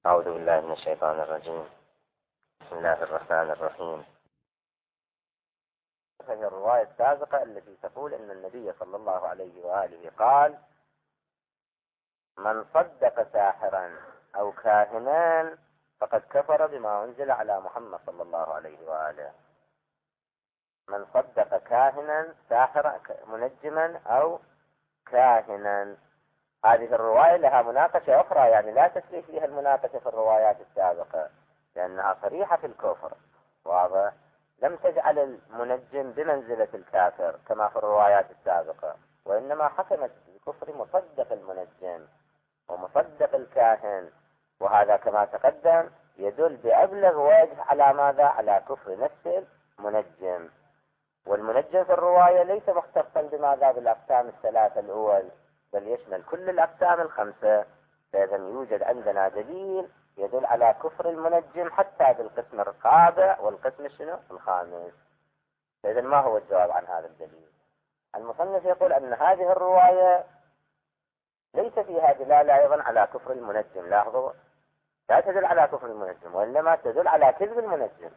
أعوذ بالله من الشيطان الرجيم. بسم الله الرحمن الرحيم. فهي الرواية السابقة التي تقول أن النبي صلى الله عليه وآله قال: من صدق ساحرا أو كاهنا فقد كفر بما أنزل على محمد صلى الله عليه وآله. من صدق كاهنا، ساحرا، منجما أو كاهنا. هذه الرواية لها مناقشة أخرى، يعني لا تسري فيها المناقشة في الروايات السابقة لأنها صريحة في الكفر. واضح؟ لم تجعل المنجم بمنزلة الكافر كما في الروايات السابقة، وإنما حكمت بكفر مصدق المنجم ومصدق الكاهن، وهذا كما تقدم يدل بأبلغ وجه على ماذا؟ على كفر نفس المنجم. والمنجم في الرواية ليس مختصا بماذا؟ بالأقسام الثلاثة الأول، بل يشمل كل الأقسام الخمسة. فإذا يوجد عندنا دليل يدل على كفر المنجم حتى بالقسم الرابع والقسم الخامس. فإذا ما هو الجواب عن هذا الدليل؟ المصنف يقول أن هذه الرواية ليس فيها دلالة أيضا على كفر المنجم. لاحظوا، لا تدل على كفر المنجم، وإنما تدل على كذب المنجم.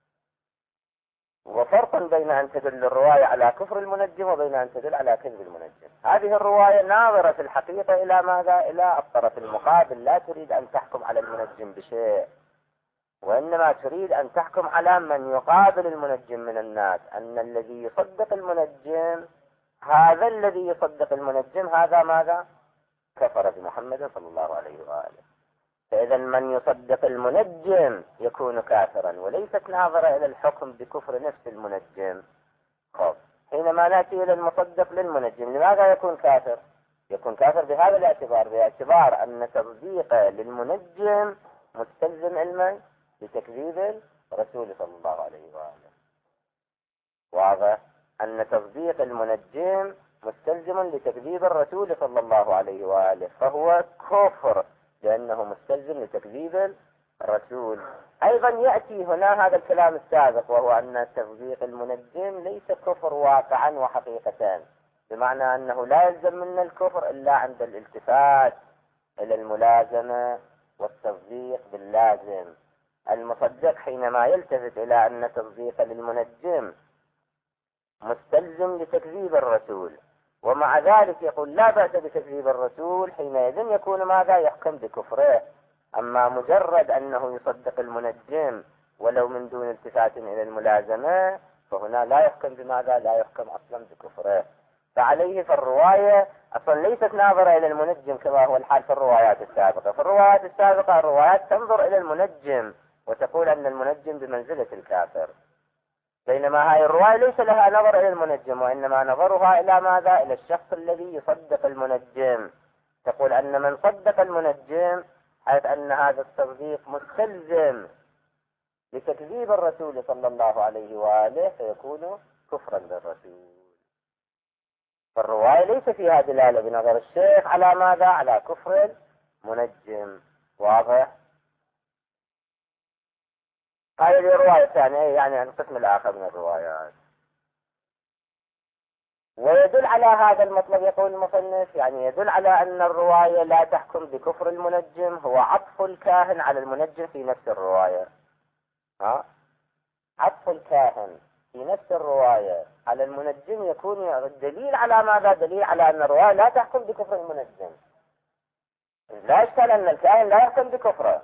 وفرق بين أن تدل الرواية على كفر المنجم وبين أن تدل على كذب المنجم. هذه الرواية ناظرة في الحقيقة إلى ماذا؟ إلى الطرف المقابل، لا تريد أن تحكم على المنجم بشيء، وإنما تريد أن تحكم على من يقابل المنجم من الناس، أن الذي يصدق المنجم، هذا الذي يصدق المنجم هذا ماذا؟ كفر بمحمد صلى الله عليه وآله. فإذا من يصدق المنجم يكون كافرا، وليست ناظرة إلى الحكم بكفر نفس المنجم. خب، حينما نأتي إلى المصدق للمنجم لماذا يكون كافر؟ يكون كافر بهذا الاعتبار، باعتبار أن تصديقه للمنجم مستلزم علما بتكذيب الرسول صلى الله عليه وآله. واضح؟ أن تصديق المنجم مستلزم لتكذيب الرسول صلى الله عليه وآله، فهو كفر لأنه مستلزم لتكذيب الرسول. أيضا يأتي هنا هذا الكلام السابق، وهو أن تصديق المنجم ليس كفر واقعا وحقيقة، بمعنى أنه لا يلزم منا الكفر إلا عند الالتفات إلى الملازمة والتصديق باللازم. المصدق حينما يلتفت إلى أن تصديق للمنجم مستلزم لتكذيب الرسول، ومع ذلك يقول لا بأس بتكذيب الرسول، حينئذ يكون ماذا؟ يحكم بكفره. أما مجرد أنه يصدق المنجم ولو من دون التفات إلى الملازمة، فهنا لا يحكم بماذا؟ لا يحكم أصلا بكفره. فعليه فالرواية أصلا ليست ناظرة إلى المنجم كما هو الحال في الروايات السابقة. في الروايات السابقة الروايات تنظر إلى المنجم وتقول أن المنجم بمنزلة الكافر، بينما هذه الرواية ليس لها نظر إلى المنجم، وإنما نظرها إلى ماذا؟ إلى الشخص الذي يصدق المنجم. تقول أن من صدق المنجم، حيث أن هذا التصديق مستلزم لتكذيب الرسول صلى الله عليه وآله، فيكون كفرا بالرسول. فالرواية ليس فيها دلالة بنظر الشيخ على ماذا؟ على كفر المنجم. واضح؟ هذه الرواية الثانية، يعني القسم الآخر من الروايات. ويدل على هذا المطلب، يقول المصنف، يعني يدل على أن الرواية لا تحكم بكفر المنجم، هو عطف الكاهن على المنجم في نفس الرواية. عطف الكاهن في نفس الرواية على المنجم يكون الدليل على ماذا؟ دليل على أن الرواية لا تحكم بكفر المنجم. لا يشكل أن الكاهن لا يحكم بكفره،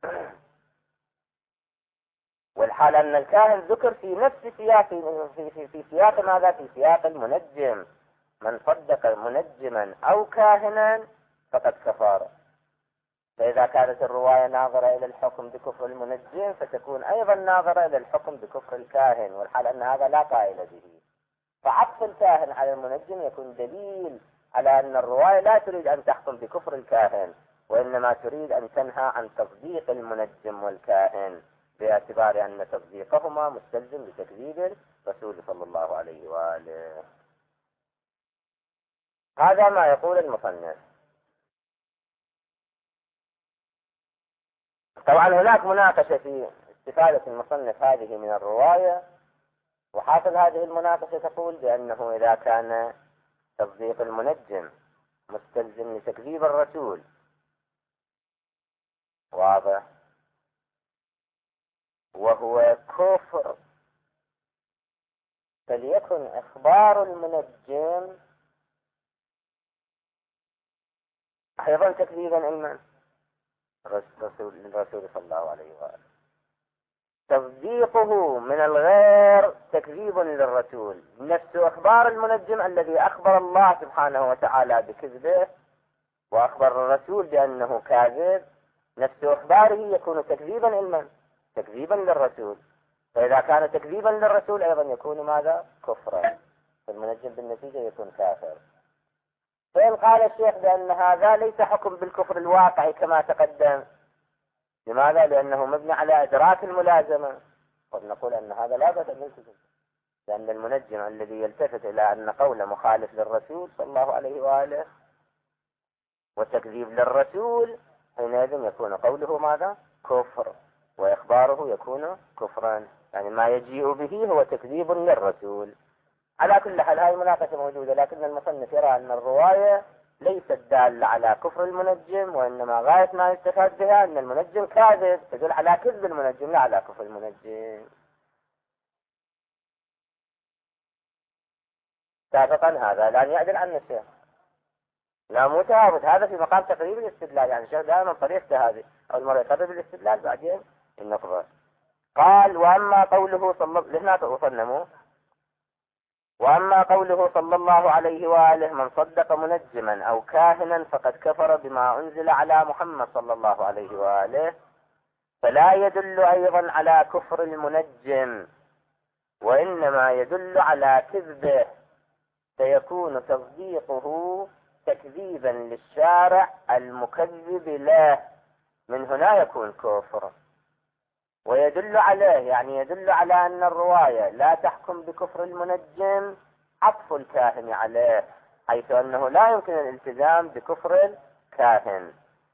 والحال أن الكاهن ذكر في نفس سياق، في سياق ماذا؟ في سياق المنجم. من صدق منجما أو كاهنا فقد كفر. فإذا كانت الرواية ناظرة إلى الحكم بكفر المنجم، فتكون أيضا ناظرة إلى الحكم بكفر الكاهن، والحال أن هذا لا قائل به. فعطف الكاهن على المنجم يكون دليل على أن الرواية لا تريد أن تحكم بكفر الكاهن، وإنما تريد أن تنهى عن تصديق المنجم والكاهن، باعتبار أن تصديقهما مستلزم لتكذيب الرسول صلى الله عليه وآله. هذا ما يقول المصنف. طبعا هناك مناقشة في استفادة المصنف هذه من الرواية، وحاصل هذه المناقشة تقول بأنه إذا كان تصديق المنجم مستلزم لتكذيب الرسول، واضح؟ وهو كفر، فليكن إخبار المنجم أيضا تكذيبا علما الرسول صلى الله عليه وآله. تصديقه من الغير تكذيب للرسول. نفس أخبار المنجم الذي أخبر الله سبحانه وتعالى بكذبه وأخبر الرسول بأنه كاذب، نفس أخباره يكون تكذيبا علما، تكذيبا للرسول. فإذا كان تكذيبا للرسول أيضا يكون ماذا؟ كفرا، فالمنجم بالنتيجة يكون كافر. فإن قال الشيخ بأن هذا ليس حكم بالكفر الواقعي كما تقدم، لماذا؟ لأنه مبني على إدراك الملازمة. قد نقول أن هذا لا بد من كذب، لأن المنجم الذي يلتفت إلى أن قوله مخالف للرسول صلى الله عليه وآله وتكذيب للرسول، حينئذ يكون قوله ماذا؟ كفر، وإخباره يكون كفرا، يعني ما يجيء به هو تكذيب للرسول. على كل حال هذه المناقشة موجودة، لكن المصنف يرى أن الرواية ليست دالة على كفر المنجم، وإنما غاية ما يستفاد بها أن المنجم كاذب، تدل على كذب المنجم لا على كفر المنجم. سابقا هذا الآن يعدل عن الشيخ، لا مو تهاوت، هذا في مقام تقريب الاستدلال، يعني الشيخ دائما طريقته هذه، أول مرة يقرب الاستدلال بعدين النقض. قال وأما قوله لهنا وصلنا وأما قوله صلى الله عليه وآله من صدق منجما أو كاهنا فقد كفر بما أنزل على محمد صلى الله عليه وآله، فلا يدل أيضا على كفر المنجم، وإنما يدل على كذبه، فيكون تصديقه تكذيبا للشارع المكذب له، من هنا يكون كفر. ويدل عليه، يعني يدل على أن الرواية لا تحكم بكفر المنجم عطف الكاهن عليه، حيث أنه لا يمكن الالتزام بكفر الكاهن.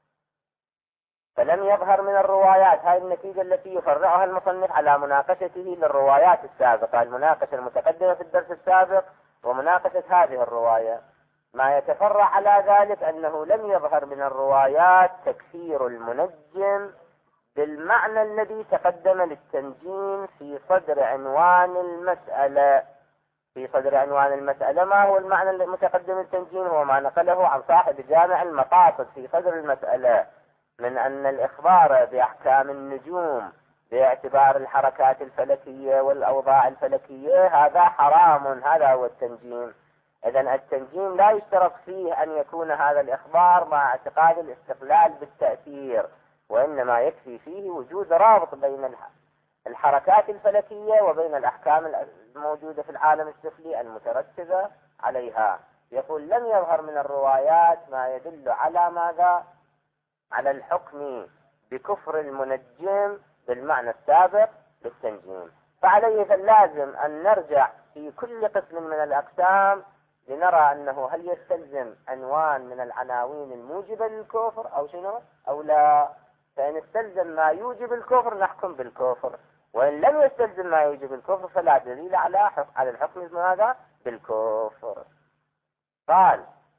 فلم يظهر من الروايات، هذه النتيجة التي يفرعها المصنف على مناقشته للروايات السابقة، المناقشة المتقدمة في الدرس السابق ومناقشة هذه الرواية، ما يتفرع على ذلك أنه لم يظهر من الروايات تكفير المنجم بالمعنى الذي تقدم للتنجيم في صدر عنوان المسألة. في صدر عنوان المسألة ما هو المعنى المتقدم للتنجيم؟ هو ما نقله عن صاحب جامع المقاصد في صدر المسألة من أن الإخبار بأحكام النجوم باعتبار الحركات الفلكية والأوضاع الفلكية هذا حرام، هذا هو التنجيم. إذن التنجيم لا يشترط فيه أن يكون هذا الإخبار مع اعتقاد الاستقلال بالتأثير، وإنما يكفي فيه وجود رابط بين الحركات الفلكية وبين الأحكام الموجودة في العالم السفلي المترتبة عليها. يقول لم يظهر من الروايات ما يدل على ماذا؟ على الحكم بكفر المنجم بالمعنى السابق للتنجيم. فعليه فاللازم أن نرجع في كل قسم من الأقسام لنرى أنه هل يستلزم عنوان من العناوين الموجبة للكفر أو شنو أو لا. فإن استلزم ما يوجب الكفر نحكم بالكفر، وإن لم يستلزم ما يوجب الكفر فلا دليل على الحكم هذا بالكفر. قال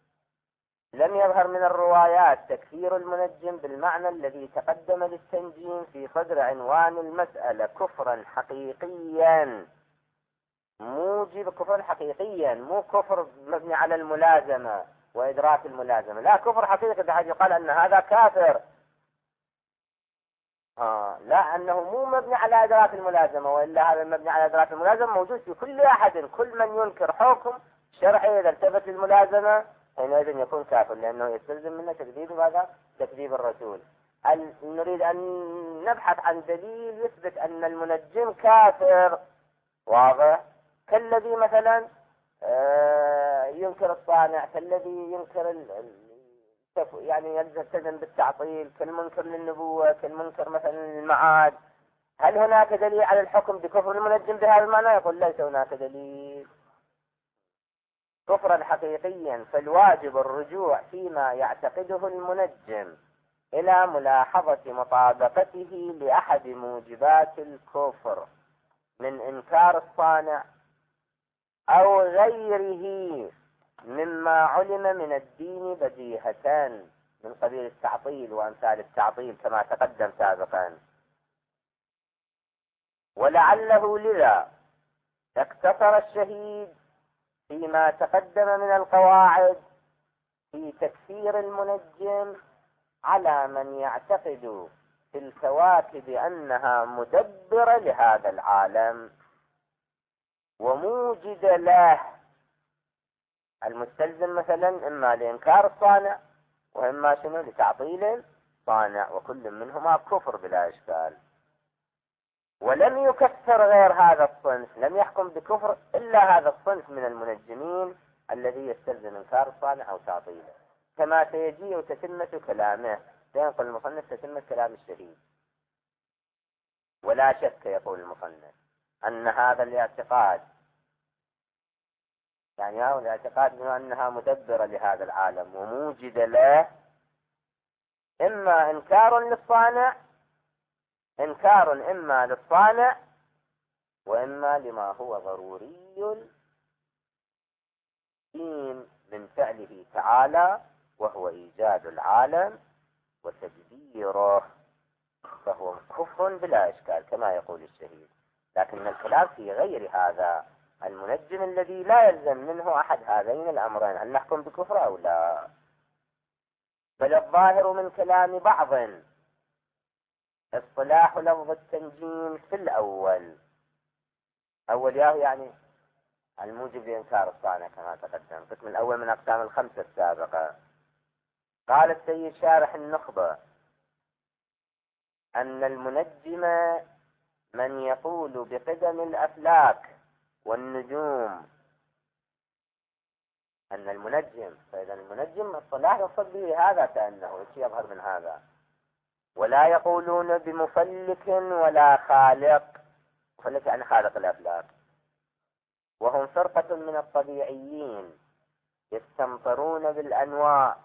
لم يظهر من الروايات تكفير المنجم بالمعنى الذي تقدم للتنجيم في صدر عنوان المسألة كفرا حقيقيا موجب، كفر حقيقيا مو كفر مبني على الملازمة وإدراك الملازمة، لا كفر حقيقي بحيث يقال أن هذا كافر، لا أنه مو مبني على إدراك الملازمة، وإلا هذا المبني على إدراك الملازمة موجود في كل أحد، كل من ينكر حكم شرعي إذا التفت للملازمة حينئذ يكون كافر، لأنه يستلزم منه تكذيب ماذا؟ تكذيب الرسول. نريد أن نبحث عن دليل يثبت أن المنجم كافر واضح، كالذي مثلا ينكر الصانع، كالذي ينكر يعني يلتزم بالتعطيل، كالمنكر للنبوة، كالمنكر مثلا للمعاد. هل هناك دليل على الحكم بكفر المنجم بهذا المعنى؟ يقول ليس هناك دليل. كفرا حقيقيا فالواجب الرجوع فيما يعتقده المنجم إلى ملاحظة مطابقته لأحد موجبات الكفر من إنكار الصانع أو غيره مما علم من الدين بديهة، من قبيل التعطيل وأمثال التعطيل كما تقدم سابقا. ولعله لذا اقتصر الشهيد فيما تقدم من القواعد في تكفير المنجم على من يعتقد في الكواكب أنها مدبرة لهذا العالم وموجد له، المستلزم مثلا إما لإنكار الصانع وإما شنو لتعطيل صانع، وكل منهما كفر بلا إشكال. ولم يكفر غير هذا الصنف، لم يحكم بكفر إلا هذا الصنف من المنجمين الذي يستلزم إنكار الصانع أو تعطيله، كما سيجيء تتمة كلامه. سينقل المصنف تتمة كلام الشهيد. ولا شك يقول المصنف أن هذا الاعتقاد، يعني هذا الاعتقاد أنها مدبرة لهذا العالم وموجد له، إما إنكار للصانع، إنكار إما للصانع وإما لما هو ضروري من فعله تعالى وهو إيجاد العالم وتدبيره، فهو كفر بلا إشكال كما يقول الشهيد. لكن الكلام في غير هذا المنجم الذي لا يلزم منه أحد هذين الأمرين، هل نحكم بكفر أو لا. بل الظاهر من كلام بعض اصطلاح لفظ التنجيم في الأول، أول يعني الموجب لإنكار الصانع كما تقدم، القسم الأول من أقسام الخمسة السابقة. قال السيد شارح النخبة أن المنجم من يقول بقدم الأفلاك والنجوم، أن المنجم، فإذا المنجم الصلاح يقصد به هذا كأنه شيء يظهر من هذا. ولا يقولون بمفلك ولا خالق، مفلك يعني خالق الأفلاك، وهم فرقة من الطبيعيين يستمطرون بالأنواع.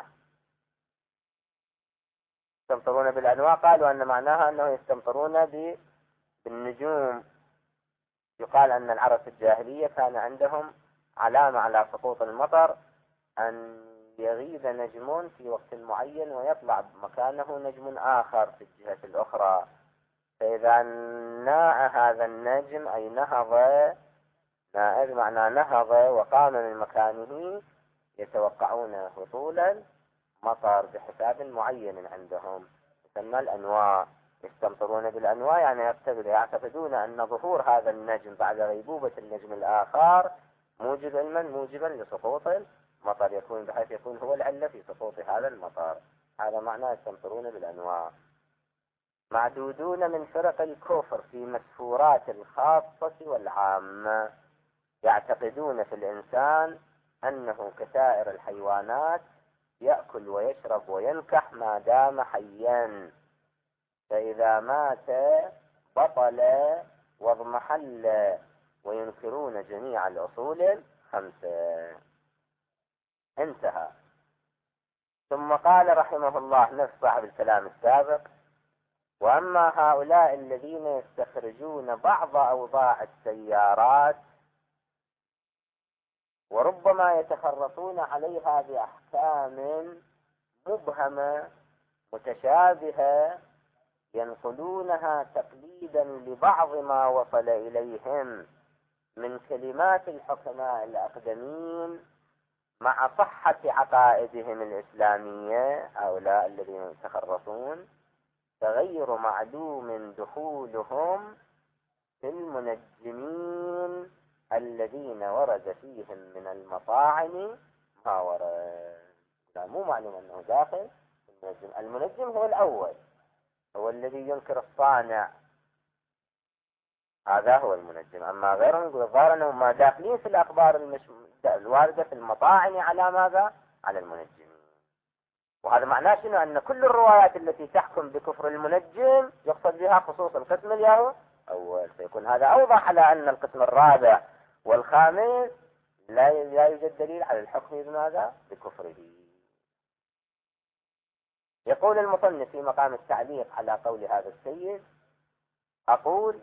يستمطرون بالأنواع قالوا أن معناها أنه يستمطرون بالنجوم. يقال أن العرب في الجاهلية كان عندهم علامة على سقوط المطر أن يغيب نجم في وقت معين ويطلع مكانه نجم آخر في الجهة الأخرى، فإذا ناء هذا النجم أي نهض، ناء بمعنى نهض وقام من مكانه، يتوقعون هطول المطر بحساب معين عندهم يسمى الأنواع. يستمطرون بالأنواع يعني يعتقدون أن ظهور هذا النجم بعد غيبوبة النجم الآخر موجبا لسقوط المطر، يكون بحيث يكون هو العلة في سقوط هذا المطر. هذا معنى يستمطرون بالأنواع. معدودون من فرق الكفر في مسفورات الخاصة والعامة، يعتقدون في الإنسان أنه كسائر الحيوانات يأكل ويشرب وينكح ما دام حيا، فإذا مات بطل واضمحل، وينكرون جميع الأصول الخمسة. انتهى. ثم قال رحمه الله نفس صاحب الكلام السابق: وأما هؤلاء الذين يستخرجون بعض أوضاع السيارات وربما يتخرطون عليها بأحكام مبهمة متشابهة، ينقلونها تقليدا لبعض ما وصل إليهم من كلمات الحكماء الأقدمين مع صحة عقائدهم الإسلامية، هؤلاء الذين يتخرصون، فغير معلوم دخولهم في المنجمين الذين ورد فيهم من المطاعن ما ورد. لا، مو معلوم أنه داخل المنجم. المنجم هو الأول، هو الذي ينكر الصانع، هذا هو المنجم. أما غيرهم يقول الظاهر أنهم ما داخلين في الأخبار الواردة في المطاعن على ماذا؟ على المنجمين. وهذا معناه شنو؟ أن كل الروايات التي تحكم بكفر المنجم يقصد بها خصوص القسم الأول، فيكون هذا أوضح على أن القسم الرابع والخامس لا يوجد دليل على الحكم بماذا؟ بكفره. يقول المصنف في مقام التعليق على قول هذا السيد: أقول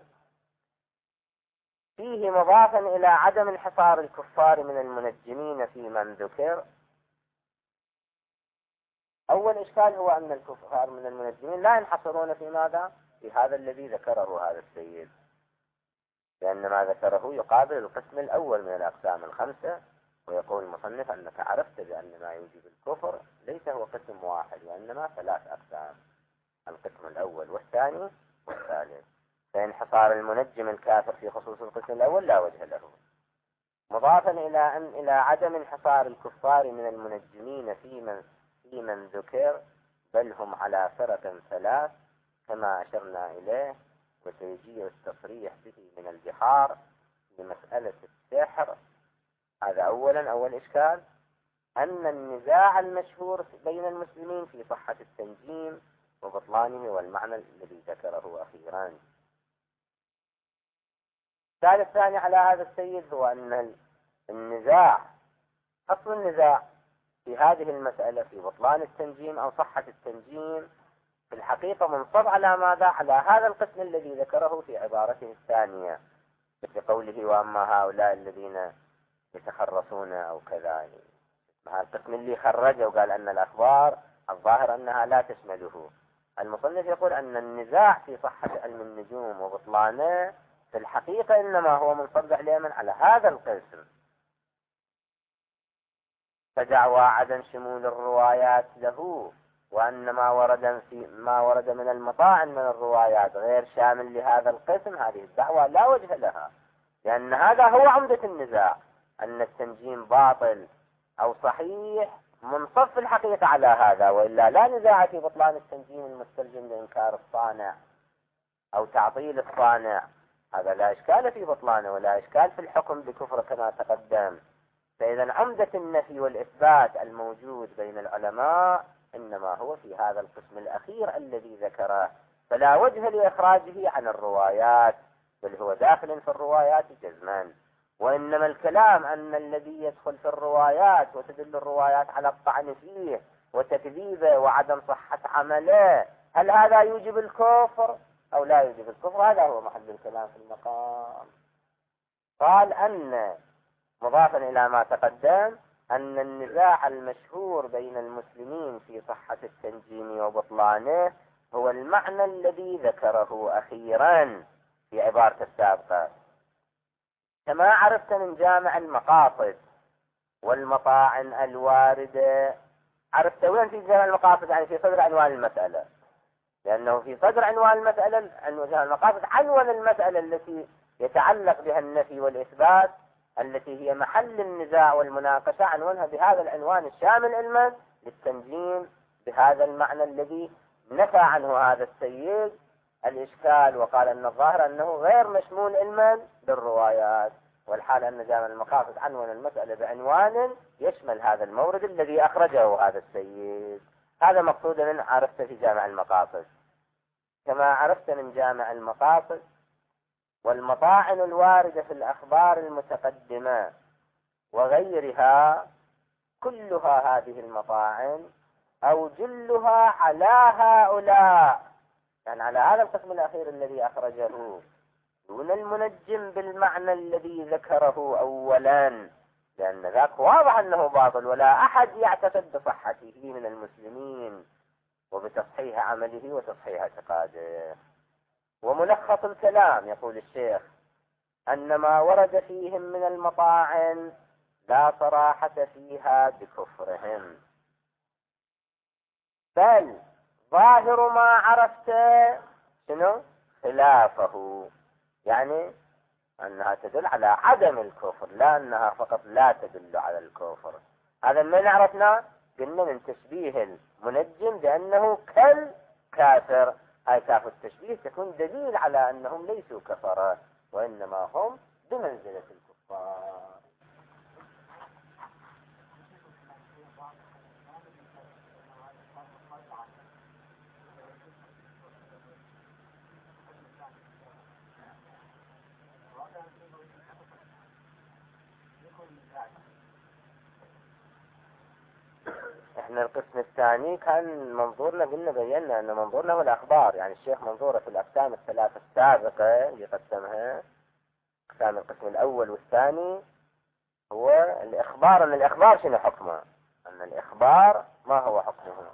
فيه مضافا إلى عدم انحصار الكفار من المنجمين في من ذكر، أول إشكال هو أن الكفار من المنجمين لا ينحصرون في ماذا؟ في هذا الذي ذكره هذا السيد، لأن ما ذكره يقابل القسم الأول من الأقسام الخمسة. ويقول المصنف أنك عرفت بأن ما يوجب الكفر ليس هو قسم واحد وإنما 3 أقسام، القسم الأول والثاني والثالث. فانحصار المنجم الكافر في خصوص القسم الأول لا وجه له، مضافا إلى عدم انحصار الكفار من المنجمين في من ذكر، بل هم على فرق 3 كما أشرنا إليه، وسيجي التصريح به من البحار في مسألة السحر. هذا أول إشكال، أن النزاع المشهور بين المسلمين في صحة التنجيم وبطلانه والمعنى الذي ذكره أخيرا. الثالث الثاني على هذا السيد هو أن النزاع، أصل النزاع في هذه المسألة في بطلان التنجيم أو صحة التنجيم في الحقيقة منصب على ماذا؟ على هذا القسم الذي ذكره في عبارته الثانية، مثل قوله وأما هؤلاء الذين يتخرصون أو كذا. هذا القسم اللي خرجه وقال أن الأخبار الظاهر أنها لا تشمله. المصنف يقول أن النزاع في صحة علم النجوم وبطلانه في الحقيقة إنما هو منصب على هذا القسم، فدعوى عدم شمول الروايات له، وأن ما ورد من المطاعن من الروايات غير شامل لهذا القسم، هذه الدعوة لا وجه لها، لأن هذا هو عمدة النزاع، أن التنجيم باطل أو صحيح منصف في الحقيقة على هذا، وإلا لا نزاع في بطلان التنجيم المستلزم لإنكار الصانع أو تعطيل الصانع، هذا لا إشكال في بطلانه ولا إشكال في الحكم بكفر كما تقدم. فإذا عمدة النفي والإثبات الموجود بين العلماء إنما هو في هذا القسم الأخير الذي ذكره، فلا وجه لإخراجه عن الروايات، بل هو داخل في الروايات جزما. وإنما الكلام أن الذي يدخل في الروايات وتدل الروايات على الطعن فيه وتكذيبه وعدم صحة عمله، هل هذا يوجب الكفر أو لا يوجب الكفر؟ هذا هو محل الكلام في المقام. قال أن مضافا إلى ما تقدم أن النزاع المشهور بين المسلمين في صحة التنجيم وبطلانه هو المعنى الذي ذكره أخيرا في عبارة السابقة، كما عرفت من جامع المقاصد والمطاعن الواردة. عرفت وين في جامع المقاصد؟ يعني في صدر عنوان المسألة، لأنه في صدر عنوان المسألة جامع المقاصد عنوان المسألة التي يتعلق بها النفي والإثبات، التي هي محل النزاع والمناقشة، عنوانها بهذا العنوان الشامل علما للتنجيم بهذا المعنى الذي نفى عنه هذا السيد الإشكال، وقال أن الظاهر أنه غير مشمول علما بالروايات، والحال أن جامع المقاصد عنوان المسألة بعنوان يشمل هذا المورد الذي أخرجه هذا السيد. هذا مقصود من عرفت في جامع المقاصد، كما عرفت من جامع المقاصد والمطاعن الواردة في الأخبار المتقدمة وغيرها، كلها هذه المطاعن أو جلها على هؤلاء، يعني على هذا القسم الأخير الذي أخرجه دون المنجم بالمعنى الذي ذكره أولا، لأن ذاك واضح أنه باطل ولا أحد يعتقد بصحته من المسلمين وبتصحيح عمله وتصحيح اعتقاده. وملخص الكلام يقول الشيخ أن ما ورد فيهم من المطاعن لا صراحة فيها بكفرهم، بل ظاهر ما عرفت شنو خلافه، يعني أنها تدل على عدم الكفر، لا أنها فقط لا تدل على الكفر. هذا من عرفنا؟ قلنا من تشبيه المنجم بأنه كالكافر، هاي كاف التشبيه تكون دليل على أنهم ليسوا كفرة وإنما هم بمنزلة الكفار. احنا القسم الثاني كان منظورنا، قلنا بينا ان منظورنا هو الاخبار، يعني الشيخ منظوره في الاقسام الثلاثة السابقة اللي قسمها، اقسام القسم الاول والثاني، هو الاخبار. ان الاخبار شنو حكمه؟ ان الاخبار ما هو حكمه؟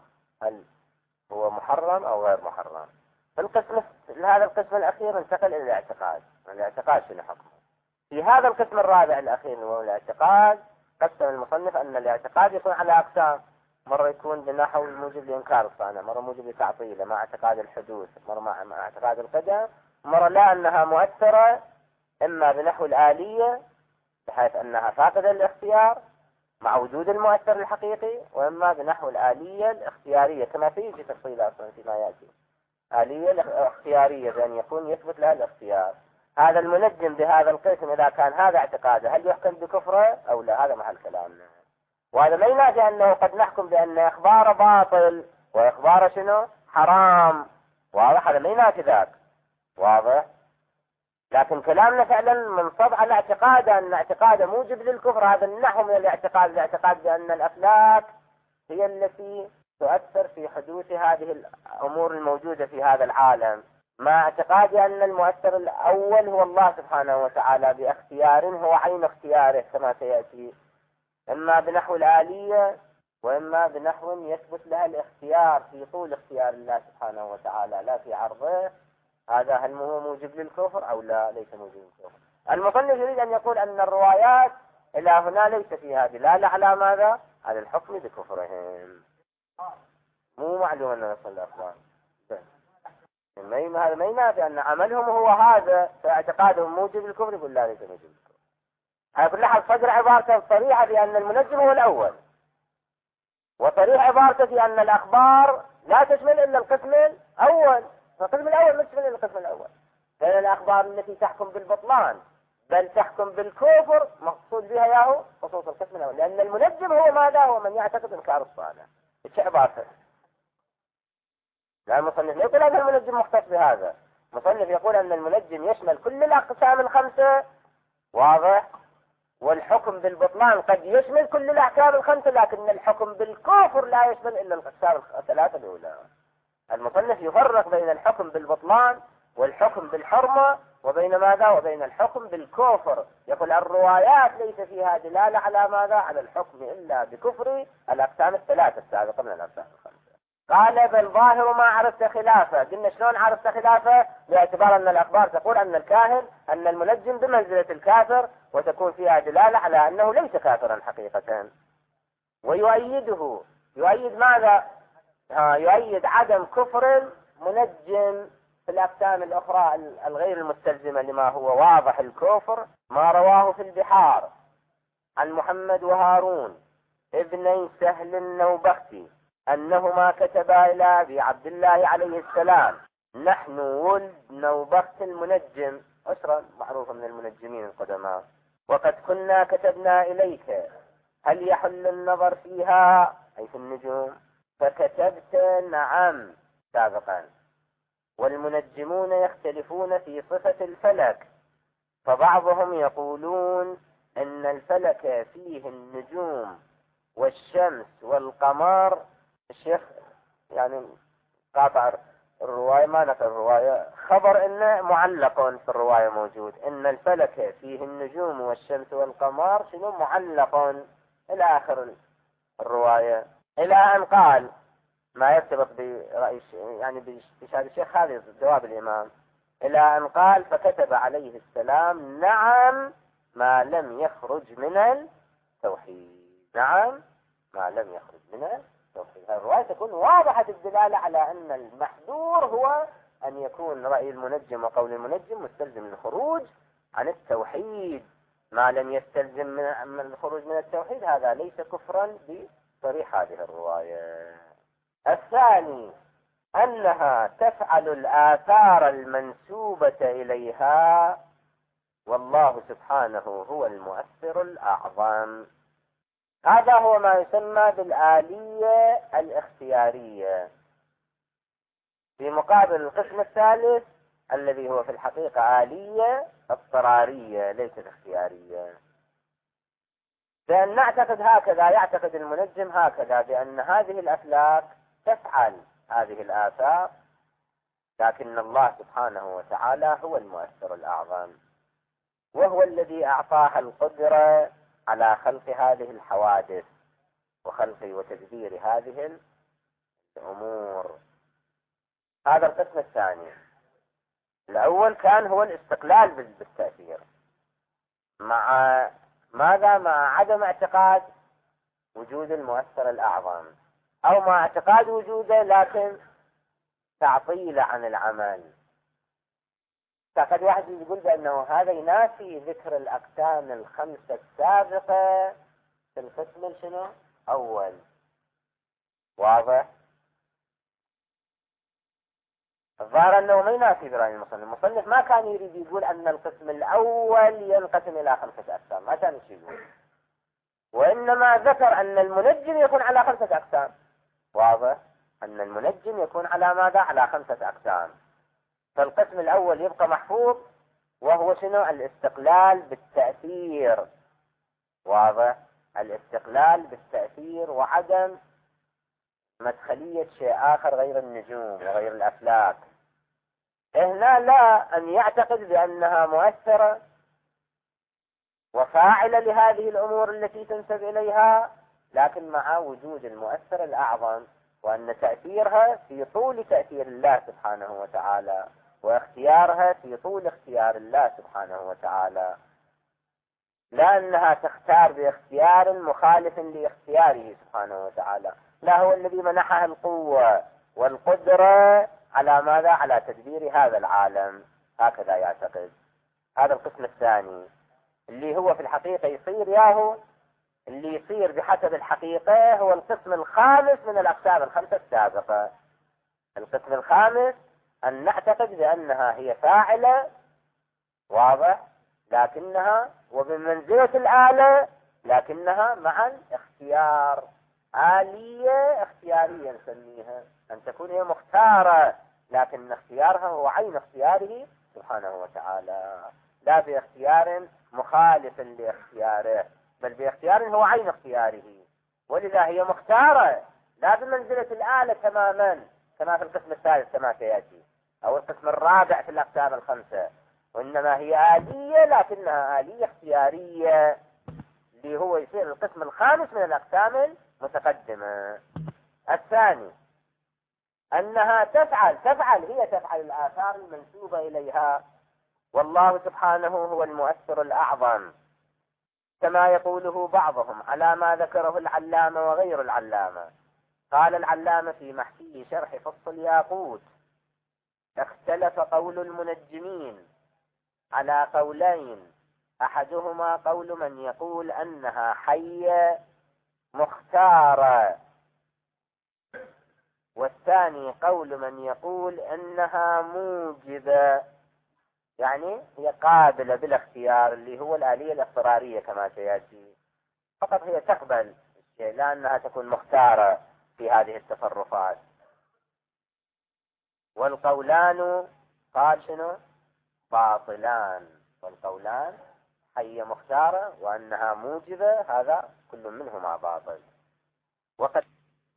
هل هو محرم أو غير محرم. هذا القسم الأخير انتقل إلى الاعتقاد. الاعتقاد شنو حكمه؟ في هذا القسم الرابع الأخير وهو الاعتقاد، قسم المصنف أن الاعتقاد يكون على أقسام. مرة يكون بنحو الموجب لإنكار الصانع، مرة موجب لتعطيله مع اعتقاد الحدوث، مرة مع اعتقاد القدم، مرة لا أنها مؤثرة إما بنحو الآلية بحيث أنها فاقدة للاختيار مع وجود المؤثر الحقيقي، وإما بنحو الآلية الاختيارية كما فيه تفصيل أصلا فيما يأتي. آلية الاختيارية بأن يكون يثبت لها الاختيار. هذا المنجم بهذا القسم إذا كان هذا اعتقاده هل يحكم بكفره أو لا؟ هذا محل كلامنا. وهذا ما ينافي أنه قد نحكم بأن إخبار باطل وإخبار شنو حرام، واضح؟ هذا ما ينافي ذاك، واضح؟ لكن كلامنا فعلا منصب على اعتقاده أن اعتقاده موجب للكفر. هذا النحو من الاعتقاد بأن الأفلاك هي التي تؤثر في حدوث هذه الأمور الموجودة في هذا العالم، مع اعتقاد أن المؤثر الأول هو الله سبحانه وتعالى باختيار هو عين اختياره كما سيأتي، إما بنحو الآلية وإما بنحو يثبت لها الاختيار في طول اختيار الله سبحانه وتعالى لا في عرضه. هذا هل هو موجب للكفر أو لا؟ ليس موجب للكفر. المصنف يريد أن يقول أن الروايات إلى هنا ليس فيها دلالة على ماذا؟ على الحكم بكفرهم. مو معلوم أن نصل الأخبار هذا ما ينافي أن عملهم هو هذا، فاعتقادهم موجب للكفر يقول لا ليس موجب للكفر. على كل حال صدر عبارته صريحة بأن المنجم هو الأول، وصريح عبارته في أن الأخبار لا تشمل إلا القسم الأول، فالقسم الأول ما تشمل إلا القسم الأول. لأن الأخبار التي تحكم بالبطلان بل تحكم بالكفر مقصود بها ياهو خصوص القسم الأول، لأن المنجم هو ماذا؟ هو من يعتقد إنكار الصانع. إيش عبارته؟ لا، المصنف لا يقول أن المنجم مختص بهذا. المصنف يقول أن المنجم يشمل كل الأقسام الخمسة، واضح؟ والحكم بالبطلان قد يشمل كل الأحكام الخمسة، لكن الحكم بالكفر لا يشمل إلا الأقسام الثلاثة الأولى. المصنف يفرق بين الحكم بالبطلان والحكم بالحرمة وبين ماذا؟ وبين الحكم بالكفر. يقول الروايات ليس فيها دلالة على ماذا؟ على الحكم إلا بكفر الأقسام الثلاثة السابقة من الأقسام الخمسة. قال بل ظاهر ما عرفت خلافه. قلنا شلون عرفت خلافه؟ باعتبار أن الأخبار تقول أن الكاهن أن المنجم بمنزلة الكافر، وتكون فيها دلالة على أنه ليس كافرا حقيقة. ويؤيده، يؤيد ماذا؟ يؤيد عدم كفر المنجم في الأقسام الأخرى الغير المستلزمة لما هو واضح الكفر، ما رواه في البحار عن محمد وهارون ابني سهل النوبختي أنهما كتبا إلى أبي عبد الله عليه السلام: نحن ولد نوبخت المنجم، أسرة معروفة من المنجمين القدماء، وقد كنا كتبنا إليك هل يحل النظر فيها أي في النجوم؟ فكتبت نعم سابقا. والمنجمون يختلفون في صفة الفلك، فبعضهم يقولون أن الفلك فيه النجوم والشمس والقمر. الشيخ يعني قاطع الرواية، ما نقل الرواية، خبر إنه معلق في الرواية موجود إن الفلك فيه النجوم والشمس والقمر شنو معلق إلى آخر الرواية، إلى أن قال ما يرتبط برأي يعني بشهادة الشيخ، هذه جواب الإمام، إلى أن قال فكتب عليه السلام: نعم ما لم يخرج من التوحيد. نعم ما لم يخرج من التوحيد. الرواية تكون واضحة الدلالة على أن المحذور هو أن يكون رأي المنجم وقول المنجم مستلزم للخروج عن التوحيد. ما لم يستلزم من الخروج من التوحيد هذا ليس كفرا بصريح هذه الرواية. الثاني أنها تفعل الآثار المنسوبة إليها، والله سبحانه هو المؤثر الأعظم. هذا هو ما يسمى بالآلية الاختيارية، في مقابل القسم الثالث الذي هو في الحقيقة آلية اضطرارية ليست اختيارية. بأن نعتقد هكذا، يعتقد المنجم هكذا، بأن هذه الأفلاك تفعل هذه الآثار، لكن الله سبحانه وتعالى هو المؤثر الأعظم، وهو الذي أعطاها القدرة على خلق هذه الحوادث وخلق وتدبير هذه أمور. هذا القسم الثاني. الأول كان هو الاستقلال بالتأثير، مع ماذا؟ مع عدم اعتقاد وجود المؤثر الأعظم، أو مع اعتقاد وجوده لكن تعطيله عن العمل. فقد واحد يقول بأنه هذا ينافي ذكر الأقسام الخمسة السابقة في القسم شنو؟ أول. واضح؟ الظاهر أنه ما ينافي برأي المصنف. المصنف ما كان يريد يقول أن القسم الأول ينقسم إلى 5 أقسام، ما كان يقول، وإنما ذكر أن المنجم يكون على 5 أقسام. واضح؟ أن المنجم يكون على ماذا؟ على 5 أقسام. فالقسم الأول يبقى محفوظ، وهو شنو؟ الاستقلال بالتأثير. واضح؟ الاستقلال بالتأثير وعدم مدخلية شيء آخر غير النجوم وغير الأفلاك. هنا لا أن يعتقد بأنها مؤثرة وفاعلة لهذه الأمور التي تنسب إليها، لكن مع وجود المؤثر الأعظم، وأن تأثيرها في طول تأثير الله سبحانه وتعالى، واختيارها في طول اختيار الله سبحانه وتعالى، لا أنها تختار باختيار مخالف لاختياره سبحانه وتعالى. لا، هو الذي منحها القوة والقدرة على ماذا؟ على تدبير هذا العالم. هكذا يعتقد. هذا القسم الثاني اللي هو في الحقيقة يصير ياهو اللي يصير بحسب الحقيقة هو القسم الخامس من الأقسام الخمسة السابقة. القسم الخامس أن نعتقد بأنها هي فاعلة، واضح، لكنها وبمنزلة الآلة، لكنها مع الاختيار، آلية اختيارية نسميها، أن تكون هي مختارة، لكن اختيارها هو عين اختياره سبحانه وتعالى، لا باختيار مخالف لاختياره، بل باختيار هو عين اختياره. ولذا هي مختارة لا بمنزلة الآلة تماما كما في القسم الثالث كما سيأتي، أو القسم الرابع في الأقسام الخمسة، وإنما هي آلية لكنها آلية اختيارية، اللي هو يصير القسم الخامس من الأقسام المتقدمة. الثاني أنها هي تفعل الآثار المنسوبة إليها، والله سبحانه هو المؤثر الأعظم، كما يقوله بعضهم على ما ذكره العلامة وغير العلامة. قال العلامة في محكي شرح فص الياقوت: اختلف قول المنجمين على قولين، أحدهما قول من يقول أنها حية مختارة، والثاني قول من يقول أنها موجبة، يعني هي قابلة بالاختيار، اللي هو الآلية الاضطرارية كما سيأتي، فقط هي تقبل الشيء، لا أنها تكون مختارة في هذه التصرفات. والقولان قال شنو؟ باطلان. والقولان حية مختارة وأنها موجبة، هذا كل منهما باطل. وقد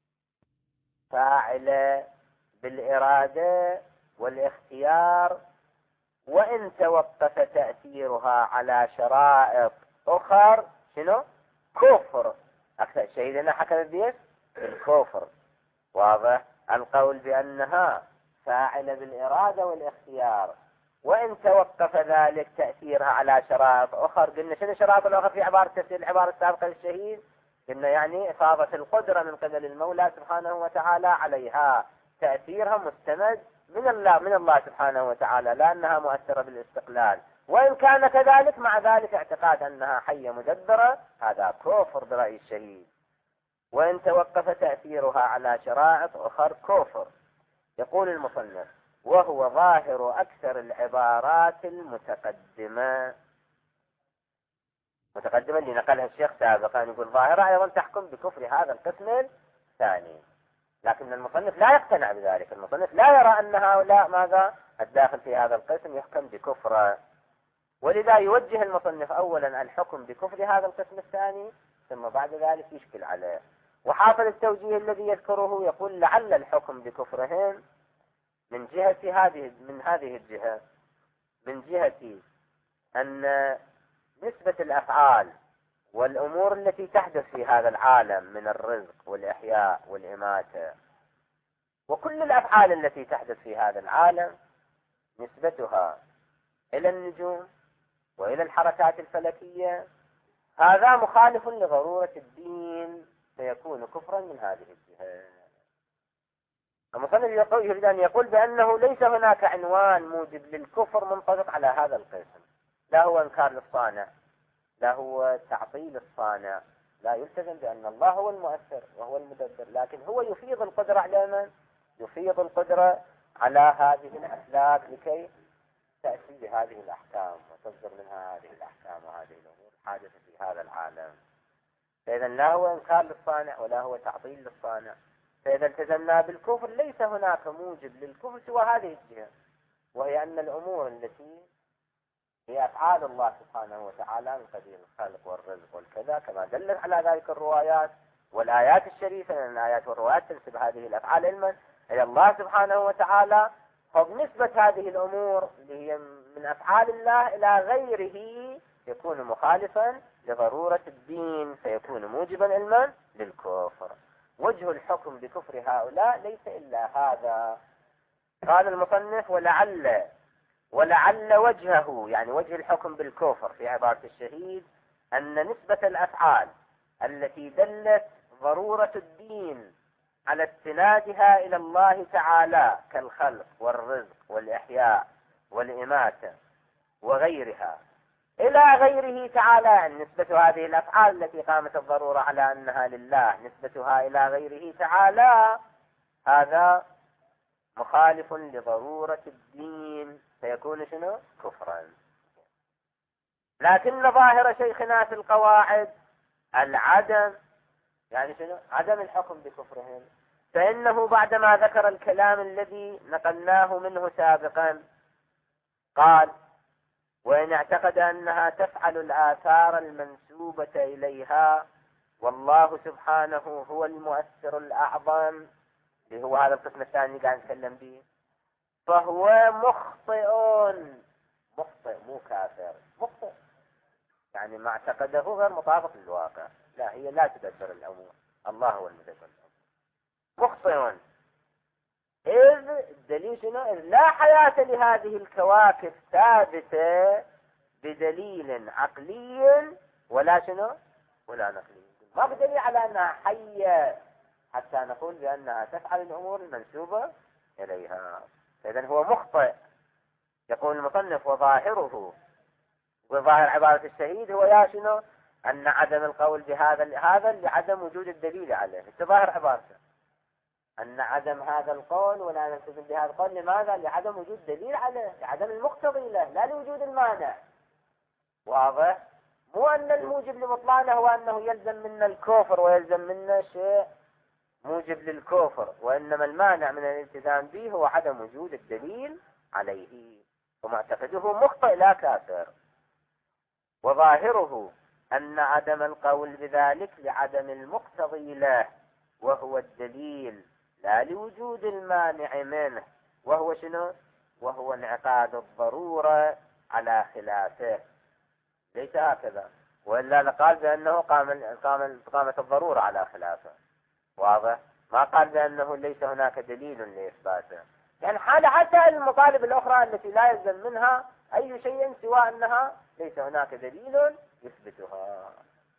فاعل بالإرادة والاختيار، وإن توقف تأثيرها على شرائط أخر شنو؟ كفر. أكثر شيء لنا حكم بيس الكفر. واضح؟ القول بأنها فاعلة بالإرادة والاختيار، وإن توقف ذلك تأثيرها على شرائط أخر. قلنا شنو الشرائط الأخرى في عبارة تفسير العبارة السابقة للشهيد؟ قلنا يعني إفاضة القدرة من قبل المولى سبحانه وتعالى عليها، تأثيرها مستمد من الله سبحانه وتعالى، لا أنها مؤثرة بالاستقلال. وإن كان كذلك، مع ذلك اعتقاد أنها حية مدبرة، هذا كفر برأي الشهيد. وإن توقف تأثيرها على شرائط أخر كفر. يقول المصنف: وهو ظاهر أكثر العبارات المتقدمة اللي نقلها الشيخ سابقا، يقول ظاهرة أيضا تحكم بكفر هذا القسم الثاني، لكن المصنف لا يقتنع بذلك. المصنف لا يرى أن هؤلاء ماذا الداخل في هذا القسم يحكم بكفره، ولذا يوجه المصنف أولا الحكم بكفر هذا القسم الثاني، ثم بعد ذلك يشكل عليه. وحاصل التوجيه الذي يذكره يقول لعل الحكم بكفرهم من هذه الجهة، من جهة أن نسبة الأفعال والأمور التي تحدث في هذا العالم من الرزق والإحياء والإماتة وكل الأفعال التي تحدث في هذا العالم نسبتها إلى النجوم وإلى الحركات الفلكية هذا مخالف لضرورة الدين، فيكون كفرا من هذه الجهة. المصنف يريد أن يقول بأنه ليس هناك عنوان موجب للكفر منطبق على هذا القسم، لا هو إنكار للصانع، لا هو تعطيل الصانع، لا يلتزم بأن الله هو المؤثر وهو المدبر، لكن هو يفيض القدرة على من؟ يفيض القدرة على هذه الأفلاك لكي تأتي بهذه الأحكام وتصدر منها هذه الأحكام وهذه الأمور حادثة في هذا العالم. فإذا لا هو إنكار للصانع ولا هو تعطيل للصانع. فإذا التزمنا بالكفر ليس هناك موجب للكفر سوى هذه الجهة، وهي أن الأمور التي هي أفعال الله سبحانه وتعالى من قبيل الخلق والرزق والكذا كما دلت على ذلك الروايات والآيات الشريفة، لأن الآيات والروايات تنسب هذه الأفعال علما إلى الله سبحانه وتعالى، فبنسبة هذه الأمور اللي هي من أفعال الله إلى غيره يكون مخالفا لضرورة الدين، فيكون موجبا علما للكفر. وجه الحكم بكفر هؤلاء ليس إلا هذا. قال المصنف ولعل وجهه، يعني وجه الحكم بالكفر في عبارة الشهيد، أن نسبة الأفعال التي دلت ضرورة الدين على استنادها إلى الله تعالى كالخلق والرزق والإحياء والإماتة وغيرها إلى غيره تعالى، يعني نسبة هذه الأفعال التي قامت الضرورة على أنها لله نسبتها إلى غيره تعالى، هذا مخالف لضرورة الدين، فيكون شنو؟ كفرا. لكن ظاهر شيخنا في القواعد العدم، يعني شنو؟ عدم الحكم بكفرهم، فإنه بعدما ذكر الكلام الذي نقلناه منه سابقا قال: وإن اعتقد أنها تفعل الآثار المنسوبة إليها والله سبحانه هو المؤثر الأعظم، اللي هو هذا القسم الثاني اللي قاعد نتكلم به، فهو مخطئ مو كافر، مخطئ، يعني ما اعتقده غير مطابق للواقع، لا هي لا تدبر الأمور، الله هو المدبر الأمور. مخطئ، إذ الدليل شنو؟ إذ لا حياة لهذه الكواكب ثابتة بدليل عقلي ولا شنو؟ ولا نقلي، ما بدليل على أنها حية حتى نقول بأنها تفعل الأمور المنسوبة إليها. إذن هو مخطئ. يقول المصنف: وظاهره، وظاهر عبارة الشهيد هو يا شنو؟ أن عدم القول بهذا لعدم وجود الدليل عليه. ظاهر عبارته أن عدم هذا القول ولا نلتزم بهذا القول، لماذا؟ لعدم وجود دليل عليه، لعدم المقتضي له، لا لوجود المانع. واضح؟ مو أن الموجب لبطلانه هو أنه يلزم منا الكفر ويلزم منا شيء موجب للكفر، وإنما المانع من الالتزام به هو عدم وجود الدليل عليه، ومعتقده مخطئ لا كافر. وظاهره أن عدم القول بذلك لعدم المقتضي له، وهو الدليل، لا لوجود المانع منه، وهو شنو؟ وهو انعقاد الضرورة على خلافه. ليس هكذا، وإلا لقال بأنه قامت الضرورة على خلافه. واضح؟ ما قال بأنه ليس هناك دليل لإثباته، يعني حالة حتى المطالب الأخرى التي لا يلزم منها أي شيء سوى أنها ليس هناك دليل يثبتها.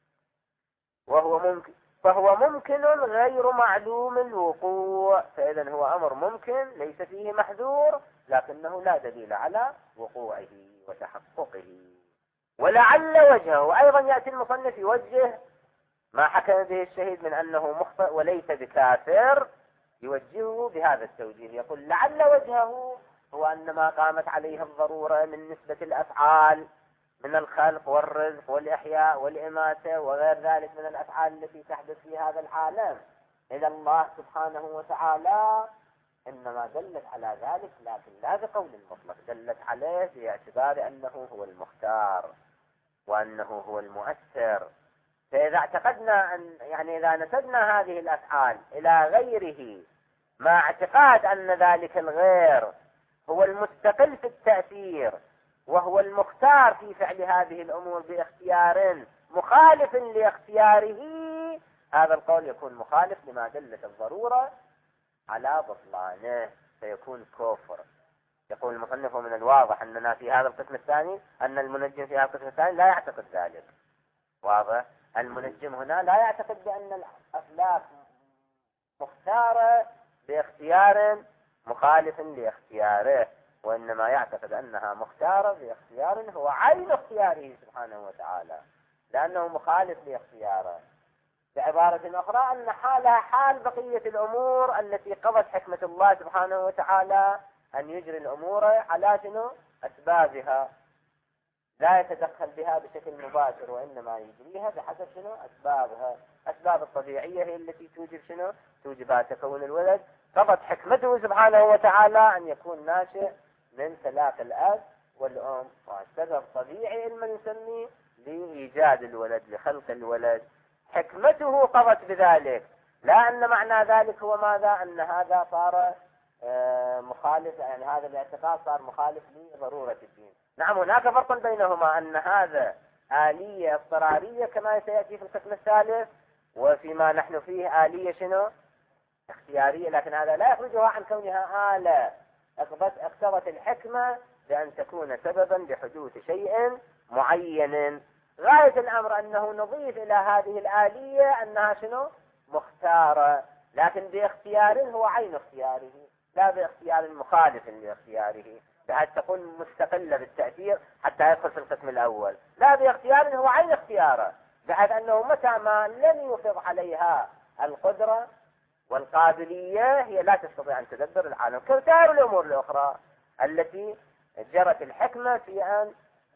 فهو ممكن غير معلوم الوقوع، فإذا هو أمر ممكن ليس فيه محذور، لكنه لا دليل على وقوعه وتحققه. ولعل وجهه، أيضا يأتي المصنف يوجه ما حكم به الشهيد من أنه مخطئ وليس بكافر، يوجهه بهذا التوجيه، يقول: لعل وجهه هو أن ما قامت عليه الضرورة من نسبة الأفعال من الخلق والرزق والإحياء والإماتة وغير ذلك من الأفعال التي تحدث في هذا العالم إلى الله سبحانه وتعالى، إنما دلت على ذلك، لكن لا بقول المطلق، دلت عليه باعتبار أنه هو المختار وأنه هو المؤثر. فإذا اعتقدنا إذا نسبنا هذه الأفعال إلى غيره مع اعتقاد أن ذلك الغير هو المستقل في التأثير وهو المختار في فعل هذه الأمور باختيار مخالف لاختياره، هذا القول يكون مخالف لما دلت الضرورة على بطلانه فيكون كفر. يقول المصنف من الواضح أننا في هذا القسم الثاني، أن المنجم في هذا القسم الثاني لا يعتقد ذلك. واضح؟ المنجم هنا لا يعتقد بأن الأفلاك مختارة باختيار مخالف لاختياره، وإنما يعتقد أنها مختارة باختيار هو عين اختياره سبحانه وتعالى، لأنه مخالف لاختياره. بعبارة أخرى أن حالها حال بقية الأمور التي قضت حكمة الله سبحانه وتعالى أن يجري الأمور على شنو؟ أسبابها، لا يتدخل بها بشكل مباشر، وإنما يجريها بحسب شنو؟ أسبابها. أسباب الطبيعية هي التي توجب شنو؟ توجب تكون الولد. قضت حكمته سبحانه وتعالى أن يكون ناشئ من سلاق الأب والأم، والسبب طبيعي علما نسميه لإيجاد الولد، لخلق الولد. حكمته قضت بذلك، لا أن معنى ذلك هو ماذا؟ أن هذا صار مخالف، يعني هذا الاعتقاد صار مخالف لضرورة الدين. نعم، هناك فرق بينهما، أن هذا آلية اضطرارية كما سيأتي في القسم الثالث، وفيما نحن فيه آلية شنو؟ اختيارية، لكن هذا لا يخرجها عن كونها آلة. اقتضت الحكمة بأن تكون سببا لحدوث شيء معين. غاية الأمر أنه نضيف إلى هذه الآلية أنها شنو؟ مختارة، لكن باختيار هو عين اختياره، لا باختيار مخالف لاختياره، بحيث تكون مستقلة بالتأثير حتى يدخل في القسم الأول. لا، باختيار هو عين اختياره، بحيث أنه متى ما لم يفض عليها القدرة والقابلية هي لا تستطيع أن تدبر العالم، كسائر الأمور الأخرى التي جرت الحكمة في أن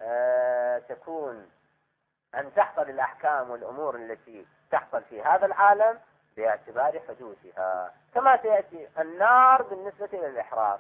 تكون أن تحصل الأحكام والأمور التي تحصل في هذا العالم باعتبار حدوثها. كما سيأتي النار بالنسبة للإحراق،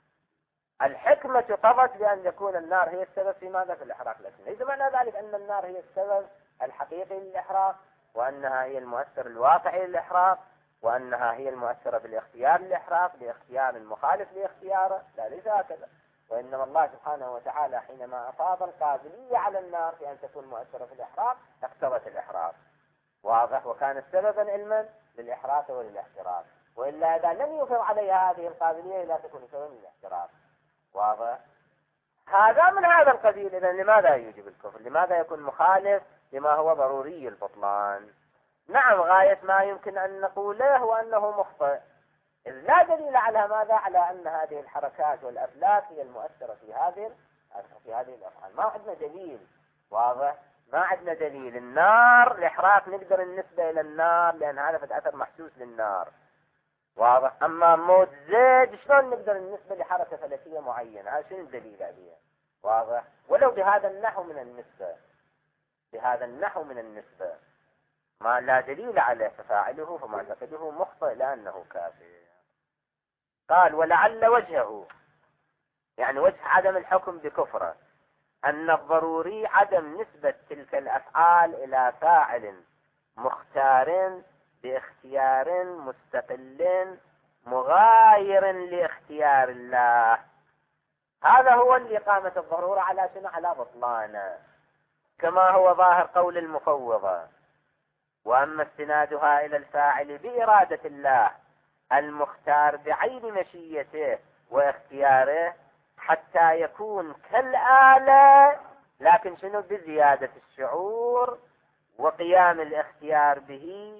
الحكمة قضت بأن يكون النار هي السبب في ماذا؟ في الإحراق، لكن ليس معنى ذلك أن النار هي السبب الحقيقي للإحراق، وأنها هي المؤثر الواقعي للإحراق، وأنها هي المؤثرة بالاختيار للإحراق باختيار مخالف لاختياره. لا، ليس هكذا. وإنما الله سبحانه وتعالى حينما أفاض القابلية على النار في أن تكون مؤثرة في الإحراق اقتضت الإحراق. واضح؟ وكان سببا علما للإحراق وللاحتراق، وإلا إذا لم يفض عليها هذه القابلية لا تكون سببا للاحتراق. واضح؟ هذا من هذا القبيل. إذن لماذا يوجب الكفر؟ لماذا يكون مخالف لما هو ضروري البطلان؟ نعم، غاية ما يمكن أن نقوله هو أنه مخطئ، إذ لا دليل على ماذا؟ على أن هذه الحركات والأفلاك هي المؤثرة في هذه الأفعال. ما عندنا دليل. واضح؟ ما عندنا دليل. النار، الإحراق نقدر النسبة إلى النار لأن هذا في أثر محسوس للنار. واضح؟ أما موت زيد شلون نقدر النسبة لحركة فلكية معينة؟ هذا شنو الدليل عليه؟ واضح؟ ولو بهذا النحو من النسبة، بهذا النحو من النسبة ما لا دليل عليه، ففاعله فمعتقده مخطئ لأنه كافر. قال ولعل وجهه، يعني وجه عدم الحكم بكفره، أن الضروري عدم نسبة تلك الأفعال إلى فاعل مختار باختيار مستقل مغاير لاختيار الله. هذا هو اللي قامت الضرورة على شنو؟ على بطلانه، كما هو ظاهر قول المفوضة. وأما استنادها إلى الفاعل بإرادة الله المختار بعين مشيته واختياره حتى يكون كالآلة، لكن شنو؟ بزيادة الشعور وقيام الاختيار به،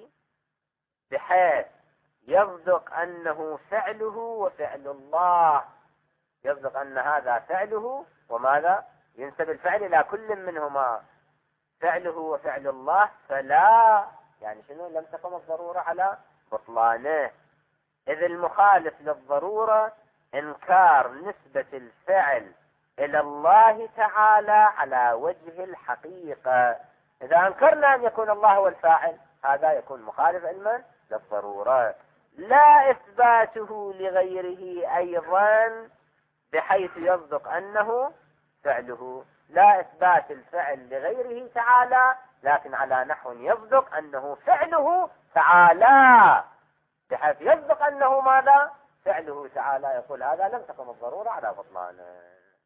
بحيث يصدق أنه فعله وفعل الله، يصدق أن هذا فعله وماذا؟ ينسب الفعل إلى كل منهما، فعله وفعل الله، فلا يعني شنو؟ لم تقم الضرورة على بطلانه، إذ المخالف للضرورة إنكار نسبة الفعل إلى الله تعالى على وجه الحقيقة. إذا أنكرنا أن يكون الله هو الفاعل هذا يكون مخالف علما للضرورة. لا إثباته لغيره أيضا بحيث يصدق أنه فعله، لا إثبات الفعل لغيره تعالى لكن على نحو يصدق أنه فعله تعالى، بحيث يصدق أنه ماذا؟ فعله تعالى. يقول هذا لم تقم الضرورة على بطلانه.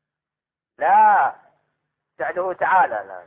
لا، فعله تعالى، لا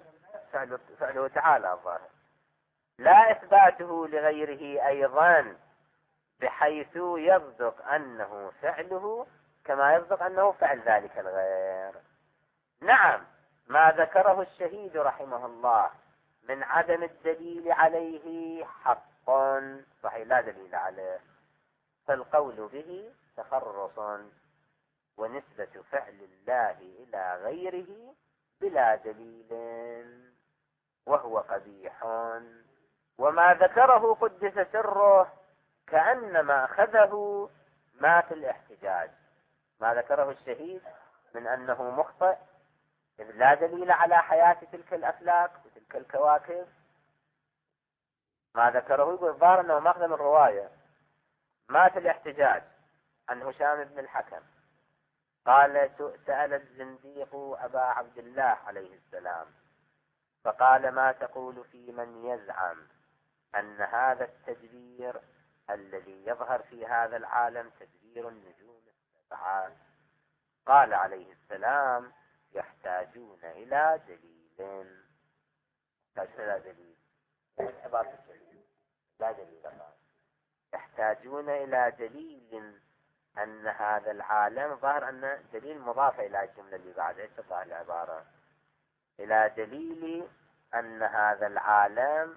فعله تعالى الظاهر. لا إثباته لغيره أيضا بحيث يصدق أنه فعله كما يصدق أنه فعل ذلك الغير. نعم، ما ذكره الشهيد رحمه الله من عدم الدليل عليه حق صحيح لا دليل عليه، فالقول به تخرص ونسبة فعل الله إلى غيره بلا دليل وهو قبيح. وما ذكره قدس سره كأنما أخذه ما في الاحتجاج، ما ذكره الشهيد من أنه مخطئ إذ لا دليل على حياة تلك الأفلاك وتلك الكواكب، ما ذكره يقول الظاهر أنه ماخذ من رواية ما في الاحتجاج عن هشام بن الحكم قال سأل الزنديق أبا عبد الله عليه السلام فقال ما تقول في من يزعم أن هذا التدبير الذي يظهر في هذا العالم تدبير النجوم السبعة؟ قال عليه السلام يحتاجون إلى دليل. لا دليل لا دليل يحتاجون إلى دليل أن هذا العالم، ظهر أن دليل مضاف إلى الجملة اللي بعدها تظهر العبارة إلى دليل أن هذا العالم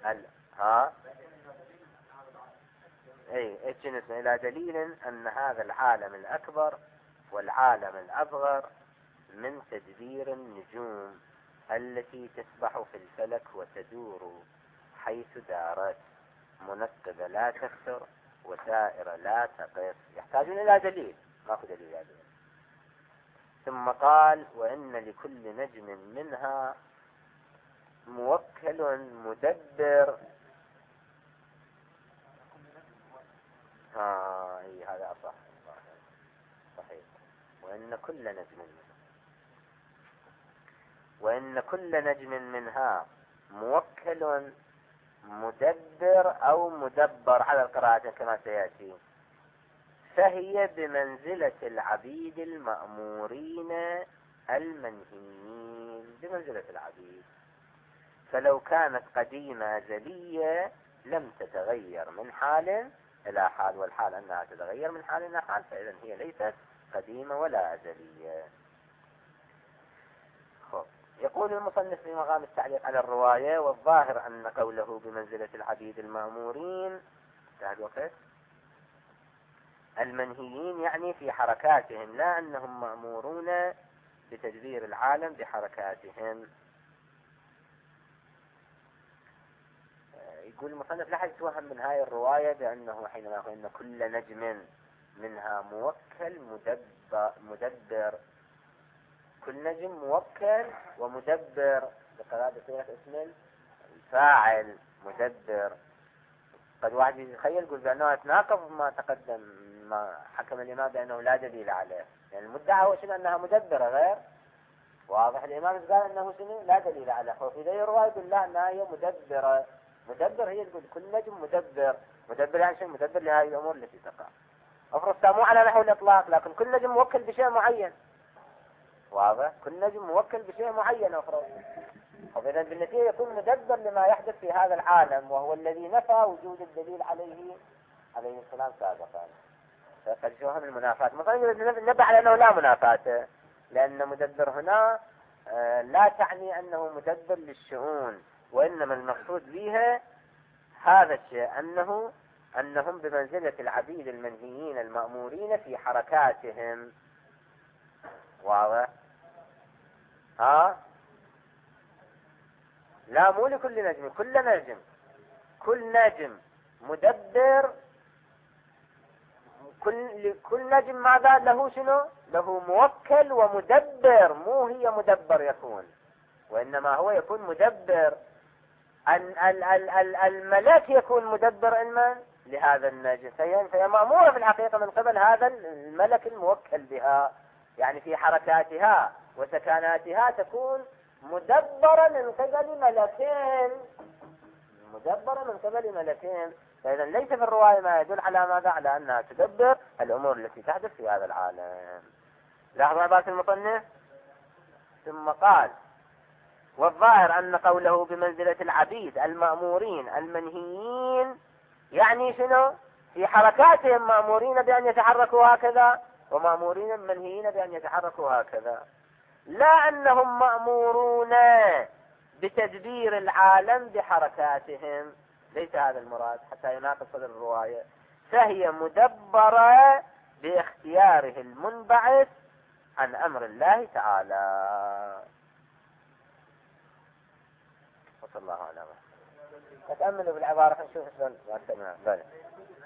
إلى دليل أن هذا العالم الأكبر والعالم الأصغر من تدبير النجوم التي تسبح في الفلك وتدور حيث دارت، منقبة لا تكثر وسائرة لا تقف. يحتاجون إلى دليل، ماكو دليل عليه. ثم قال وإن لكل نجم منها موكل مدبر. هذا أصح صحيح. وإن كل نجم منها موكل مدبر أو مدبر على القراءة كما سيأتي، فهي بمنزلة العبيد المأمورين المنهيين، بمنزلة العبيد. فلو كانت قديمة أزلية لم تتغير من حال إلى حال، والحال أنها تتغير من حال إلى حال، فإذا هي ليست قديمة ولا أزلية. يقول المصنف في مقام التعليق على الرواية والظاهر أن قوله بمنزلة العبيد المأمورين المنهيين يعني في حركاتهم، لا أنهم مأمورون بتدبير العالم بحركاتهم. يقول المصنف لا حد يتوهم من هاي الرواية بأنه حينما يقول إن كل نجم منها موكل مدبر، كل نجم موكل ومدبر بقراءة اسم الفاعل مدبر. قد واحد يتخيل يقول بأنه يتناقض ما تقدم، ما حكم الإمام بأنه لا دليل عليه، يعني المدعى هو شنو أنها مدبرة غير واضح. الإمام قال أنه شنو لا دليل عليه، وفي ذي الرواية يقول لا أنها هي مدبرة. مدبر هي تقول كل نجم مدبر يعني شنو؟ مدبر لهذه الأمور التي تقع. أفرض مو على نحو الإطلاق، لكن كل نجم موكل بشيء معين، واضح؟ كل نجم موكل بشيء معين أفرض، وإذا بالنتيجة يكون مدبر لما يحدث في هذا العالم، وهو الذي نفى وجود الدليل عليه السلام سابقا. فقد شوهم المنافات. مثلا نبه على أنه لا منافاة، لأن مدبر هنا لا تعني أنه مدبر للشؤون، وإنما المقصود بها هذا الشيء أنهم بمنزلة العبيد المنهيين المأمورين في حركاتهم. واضح؟ لا مو لكل نجم، كل نجم مدبر. كل نجم ماذا له؟ شنو له؟ موكل ومدبر، مو هي مدبر يكون، وإنما هو يكون مدبر. الملك يكون مدبر علما لهذا النجم، فهي مأمورة في الحقيقة من قبل هذا الملك الموكل بها، يعني في حركاتها وسكناتها تكون مدبرة من قبل ملكين. فإذا ليس في الرواية ما يدل على ماذا؟ على أنها تدبر الأمور التي تحدث في هذا العالم. لاحظوا عبارة المصنف. ثم قال والظاهر أن قوله بمنزلة العبيد المأمورين المنهيين يعني شنو؟ في حركاتهم مأمورين بأن يتحركوا هكذا، ومأمورين منهيين بأن يتحركوا هكذا. لا أنهم مأمورون بتدبير العالم بحركاتهم، ليس هذا المراد حتى يناقض صدر الرواية، فهي مدبرة باختياره المنبعث عن أمر الله تعالى. وصلى الله على محمد. تأملوا بالعبارة نشوف شلون.